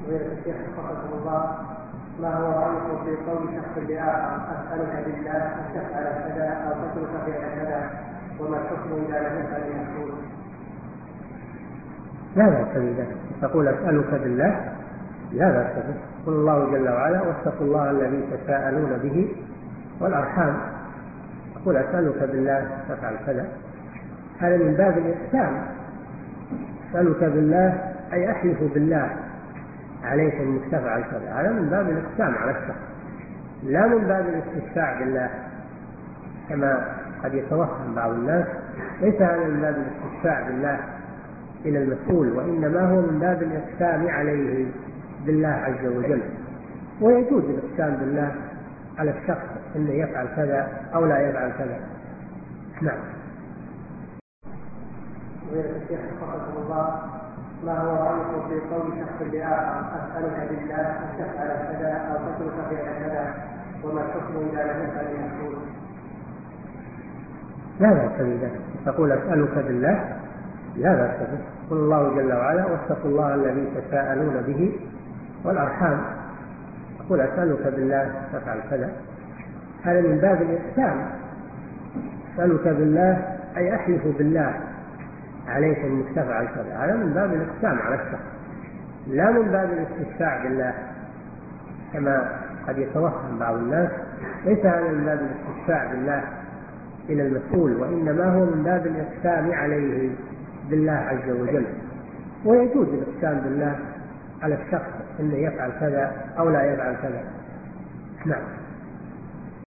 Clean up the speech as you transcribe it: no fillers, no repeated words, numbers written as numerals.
الشيخ حفظكم الله، ما هو رأيكم في قول شخص لآخر أسألك بالله أن تفعل كذا أو تترك فعل كذا، وما الحكم إذا لم يفعل المقصود؟ لا بأس بذلك، تقول أسألك بالله لا بأس به. قل الله جل وعلا واتقوا الله الذي تساءلون به والأرحام. تقول أسألك بالله تفعل كذا، هذا من باب الإقسام. أسألك بالله أي أحلف بالله عليك أنك تفعل كذا، هذا من باب الإقسام على الشخص، لا من باب الاستشفاع بالله كما قد يتوهم بعض الناس. ليس هذا من باب الاستشفاع بالله إلى المسؤول، وإنما هو من باب الإقسام عليه بالله عز وجل. ويجوز الإقسام بالله على الشخص أنه يفعل كذا أو لا يفعل كذا. نعم. الشيخ حفظكم الله، ما هو رأيكم في قول شخص لآخر أسألك بالله أن تفعل كذا أو تترك فعل كذا، وما الحكم إذا لم يفعل المقصود؟ لا بأس بذلك، تقول أسألك بالله لا بأس به. قل الله جل وعلا واتقوا الله الذي تساءلون به والأرحام. تقول أسألك بالله تفعل كذا، هذا من باب الإقسام. أسألك بالله أي أحلف بالله عليك أنك تفعل كذا، هذا من باب الإقسام على الشخص، لا من باب الاستشفاع بالله كما قد يتوهم بعض الناس. ليس هذا من باب الاستشفاع بالله إلى المسؤول، وإنما هو من باب الإقسام عليه بالله عز وجل. ويجوز الإقسام بالله على الشخص أنه يفعل كذا أو لا يفعل كذا. نعم.